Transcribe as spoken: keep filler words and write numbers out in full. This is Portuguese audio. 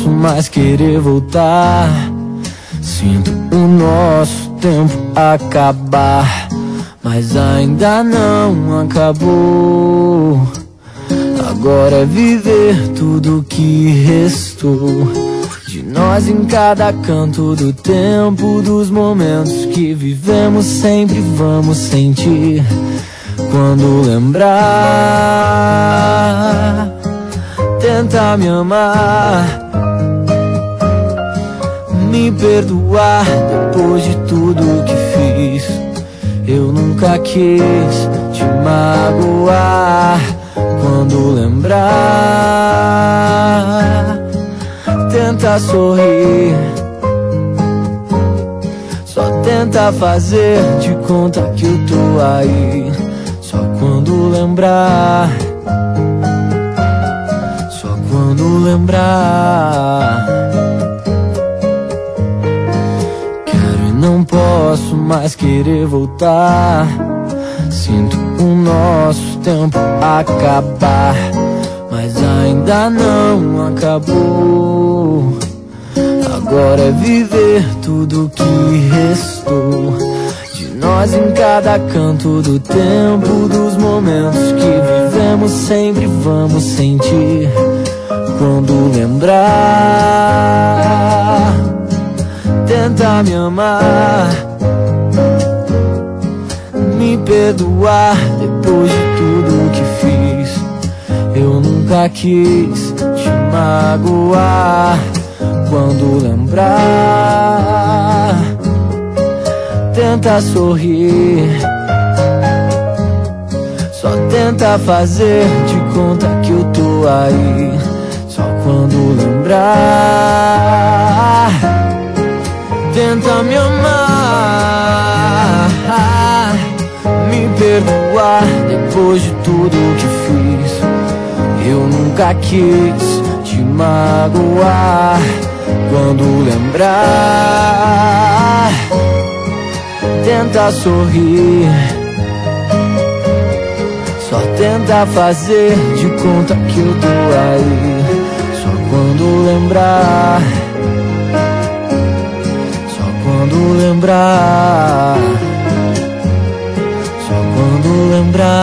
posso mais querer voltar. Sinto o nosso tempo acabar, mas ainda não acabou. Agora é viver tudo que restou de nós em cada canto do tempo, dos momentos que vivemos. Sempre vamos sentir quando lembrar. Tenta me amar, me perdoar depois de tudo que fiz. Eu nunca quis te magoar. Quando lembrar, tenta sorrir, só tenta fazer de conta que eu tô aí. Só quando lembrar, só quando lembrar. Quero e não posso mais querer voltar. Sinto o nosso tempo acabar, mas ainda não acabou. Agora é viver tudo que restou de nós em cada canto do tempo, dos momentos que vivemos. Sempre vamos sentir quando lembrar. Tenta me amar, me perdoar depois de tudo que fiz. Eu nunca quis te magoar. Quando lembrar, tenta sorrir, só tenta fazer de conta que eu tô aí. Só quando lembrar, tenta me amar, me perdoar depois de tudo que fiz. Eu nunca quis te magoar. Quando lembrar, tenta sorrir, só tenta fazer de conta que eu tô aí. Só quando lembrar, só quando lembrar, só quando lembrar.